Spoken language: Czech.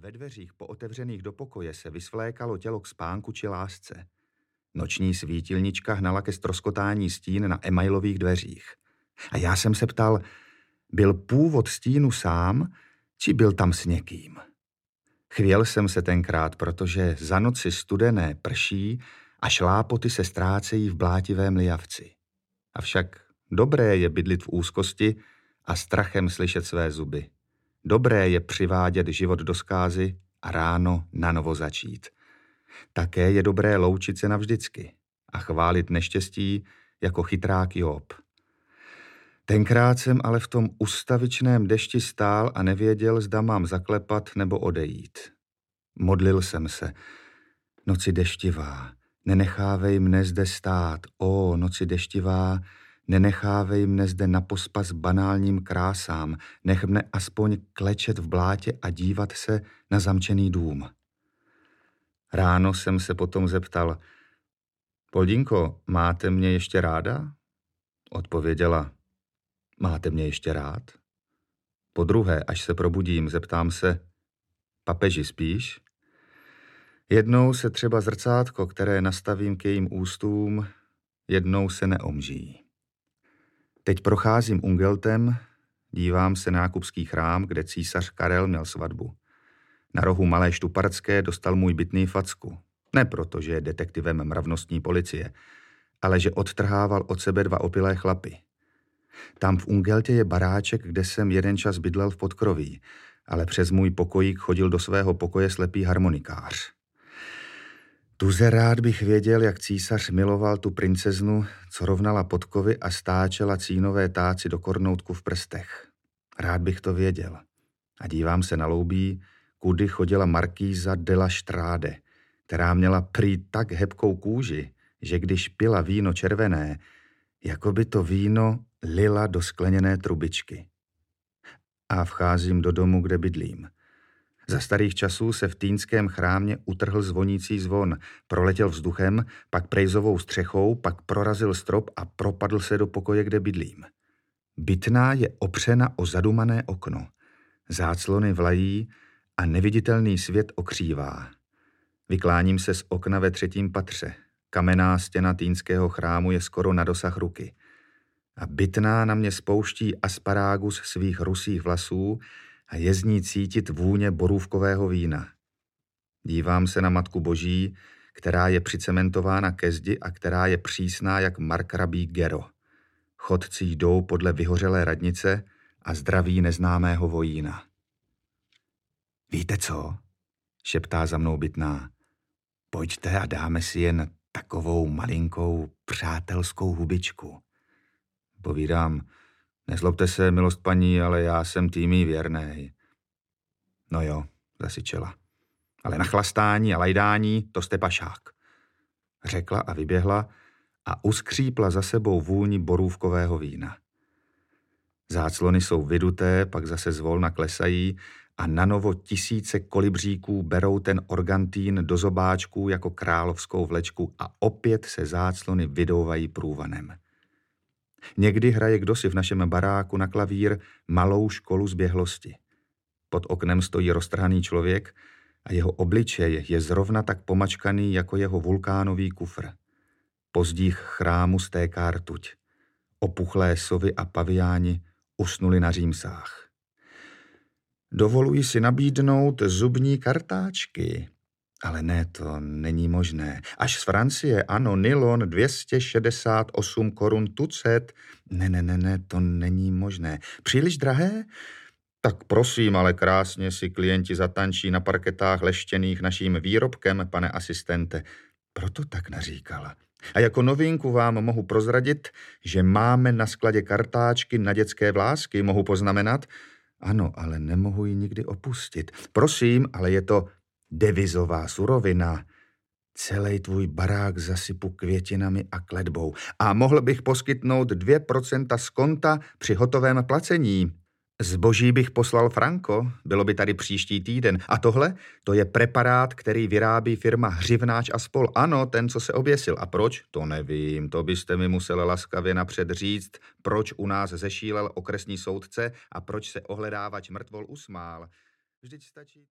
ve dveřích pootevřených do pokoje se vysvlékalo tělo k spánku či lásce. Noční svítilnička hnala ke stroskotání stín na emailových dveřích. A já jsem se ptal, byl původ stínu sám, či byl tam s někým? Chvěl jsem se tenkrát, protože za noci studené prší a šlápoty se ztrácejí v blátivém lijavci. Avšak dobré je bydlit v úzkosti a strachem slyšet své zuby. Dobré je přivádět život do zkázy a ráno nanovo začít. Také je dobré loučit se navždycky a chválit neštěstí jako chytrák Job. Tenkrát jsem ale v tom ustavičném dešti stál a nevěděl, zda mám zaklepat nebo odejít. Modlil jsem se. Noci deštivá, nenechávej mne zde stát. O, noci deštivá, nenechávej mne zde na pospas banálním krásám. Nech mne aspoň klečet v blátě a dívat se na zamčený dům. Ráno jsem se potom zeptal, Poldinko, máte mě ještě ráda? Odpověděla, máte mě ještě rád? Podruhé, až se probudím, zeptám se, papeži, spíš? Jednou se třeba zrcátko, které nastavím k jejím ústům, jednou se neomží. Teď procházím Ungeltem, dívám se na Jakubský chrám, kde císař Karel měl svatbu. Na rohu Malé Štupardské dostal můj bytný facku. Ne proto, že je detektivem mravnostní policie, ale že odtrhával od sebe 2 opilé chlapy. Tam v Ungeltě je baráček, kde jsem jeden čas bydlel v podkroví, ale přes můj pokojík chodil do svého pokoje slepý harmonikář. Tuze rád bych věděl, jak císař miloval tu princeznu, co rovnala podkovy a stáčela cínové táci do kornoutku v prstech. Rád bych to věděl. A dívám se na loubí, kudy chodila markýza de la Strade, která měla prý tak hebkou kůži, že když pila víno červené, jako by to víno lila do skleněné trubičky. A vcházím do domu, kde bydlím. Za starých časů se v Týnském chrámě utrhl zvonící zvon, proletěl vzduchem, pak prejzovou střechou, pak prorazil strop a propadl se do pokoje, kde bydlím. Bytná je opřena o zadumané okno. Záclony vlají a neviditelný svět okřívá. Vykláním se z okna ve 3. patře. Kamenná stěna Týnského chrámu je skoro na dosah ruky. A bytná na mě spouští asparágus svých rusých vlasů a je z ní cítit vůně borůvkového vína. Dívám se na Matku Boží, která je přicementována ke zdi a která je přísná jak markrabí Gero. Chodci jdou podle vyhořelé radnice a zdraví neznámého vojína. Víte co? Šeptá za mnou bytná. Pojďte a dáme si jen takovou malinkou přátelskou hubičku. Povídám, nezlobte se, milost paní, ale já jsem týmí věrnej. No jo, zasyčela. Ale na chlastání a lajdání to jste pašák. Řekla a vyběhla a uskřípla za sebou vůni borůvkového vína. Záclony jsou vyduté, pak zase zvolna klesají a nanovo tisíce kolibříků berou ten organtín do zobáčků jako královskou vlečku a opět se záclony vydouvají průvanem. Někdy hraje kdosi v našem baráku na klavír malou školu zběhlosti. Pod oknem stojí roztrhaný člověk a jeho obličej je zrovna tak pomačkaný jako jeho vulkánový kufr. Po zdích chrámu stéká rtuť. Opuchlé sovy a paviáni usnuli na římsách. Dovoluji si nabídnout zubní kartáčky. Ale ne, to není možné. Až z Francie, ano, nylon 268 korun tucet. Ne, to není možné. Příliš drahé? Tak prosím, ale krásně si klienti zatančí na parketách leštěných naším výrobkem, pane asistente. Proto tak naříkala. A jako novinku vám mohu prozradit, že máme na skladě kartáčky na dětské vlásky. Mohu poznamenat? Ano, ale nemohu ji nikdy opustit. Prosím, ale je to devizová surovina. Celý tvůj barák zasypu květinami a kletbou. A mohl bych poskytnout 2% z konta při hotovém placení. Zboží bych poslal franko, bylo by tady příští týden. A tohle, to je preparát, který vyrábí firma Hřivnáč a spol. Ano, ten, co se oběsil. A proč? To nevím, to byste mi musel laskavě napřed říct, proč u nás zešílel okresní soudce a proč se ohledávač mrtvol usmál. Vždyť stačí...